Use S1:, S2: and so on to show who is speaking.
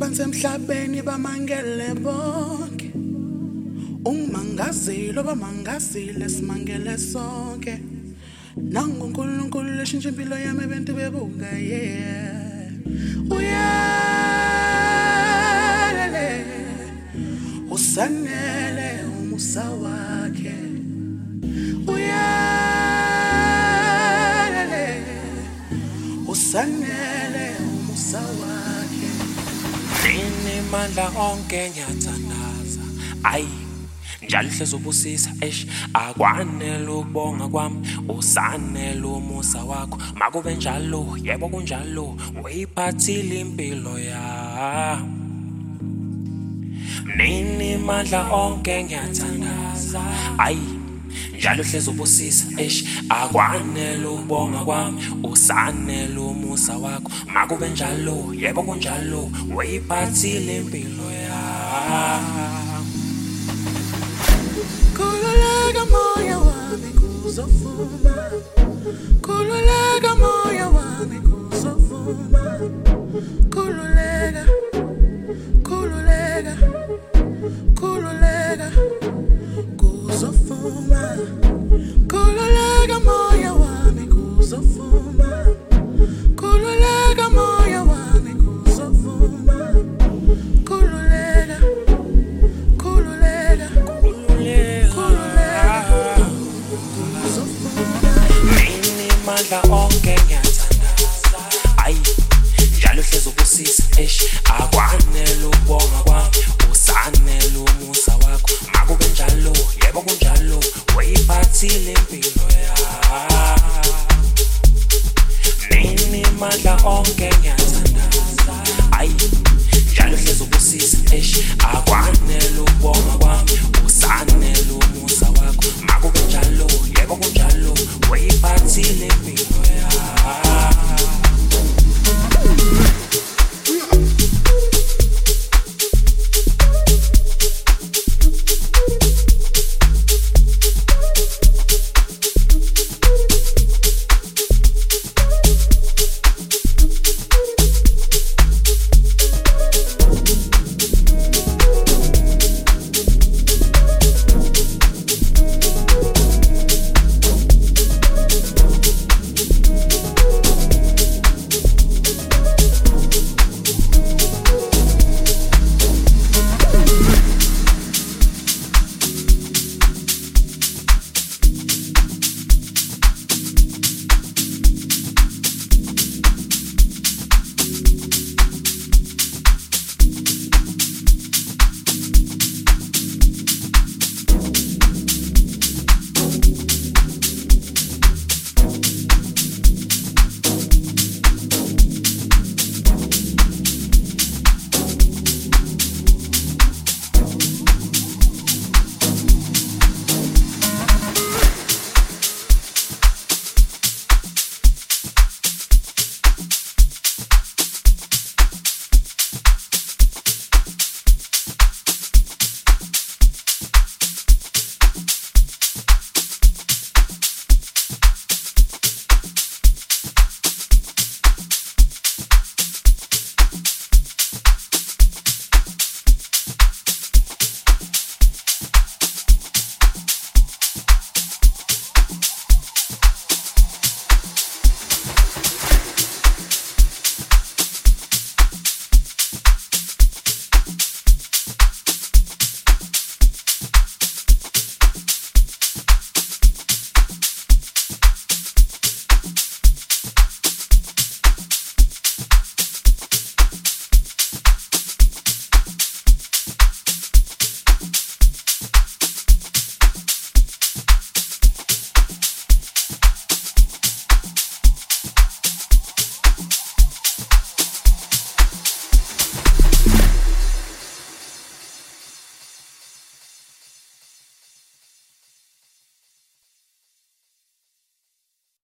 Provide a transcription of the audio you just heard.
S1: phansi emhlabeni bamangele bonke ungimangazile bamangazile simangele sonke nangu uNkulunkulu leshintsha impilo yami abantu bebuka uyalele usanele umusa wakhe uyalele usanele umusa wakhe
S2: nini mandla onke ngiyathandaza ayi njalo hlezi ubusisa akwanele ukubonga kwami usanele umusa wakho makube njalo yebo kunjalo uyiphathile impilo ya nini mandla onke ngiyathandaza ayi njalo hlezi ubusisa akwanele ukubonga kwami usanele umusa wakho makube njalo yebo kunjalo uyiphathile impilo ya
S1: Kululeka moya wami kuzovuma Kululeka moya wami kuzovuma Kululeka Kululeka Kululeka kuzovuma Kululeka moya wami kuzovuma Kululeka moya wami kuzovuma Kululeka Kululeka
S2: mandla onke ngiyathandaza ayi njalo hlezi ubusisa akwanele ukubonga kwami usanele umusa wakho makube njalo yebo kunjalo uyiphathile impilo ya nini mandla onke ngiyathandaza ayi njalo hlezi ubusisa akwanele ukubonga kwami usanele umusa wakho makube